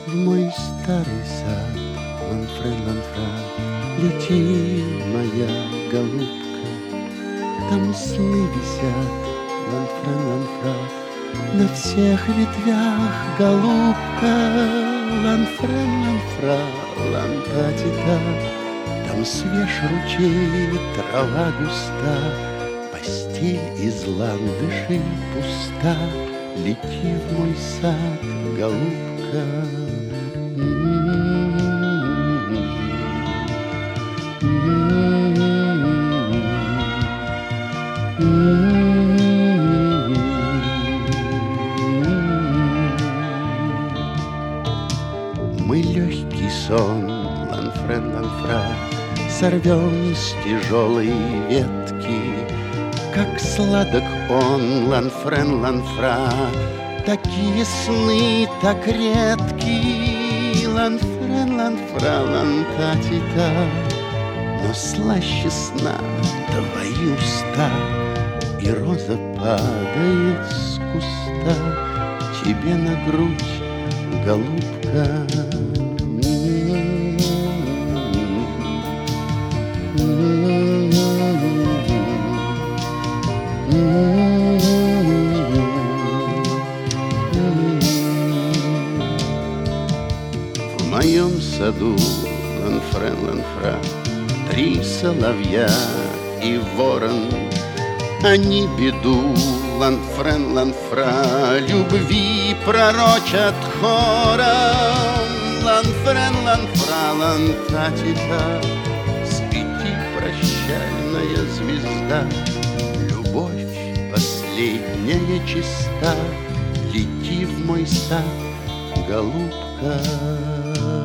В мой старый сад, ланфрен, ланфра, лети, моя голубка. Там сны висят, ланфрен, ланфра, на всех ветвях, голубка. Ланфрен, ланфра, лантатита, там свеж ручей, трава густа, постель из ландышей пуста. Лети в мой сад, голубка. Мы легкий сон, ланфрен, ланфра, сорвем с тяжелой ветки. Как сладок он, ланфрен, ланфра, такие сны так редки. Ланфрен, ланфра, лантатита, но слаще сна твои уста. И роза падает с куста тебе на грудь, голубка. В моем саду, ланфрен, ланфра, 3 соловья и ворон. Они беду, ланфрен, ланфра, любви пророчат хором. Ланфрен, ланфра, лантатита, свети, прощальная звезда. Любовь последняя чиста, лети в мой сад, голубка.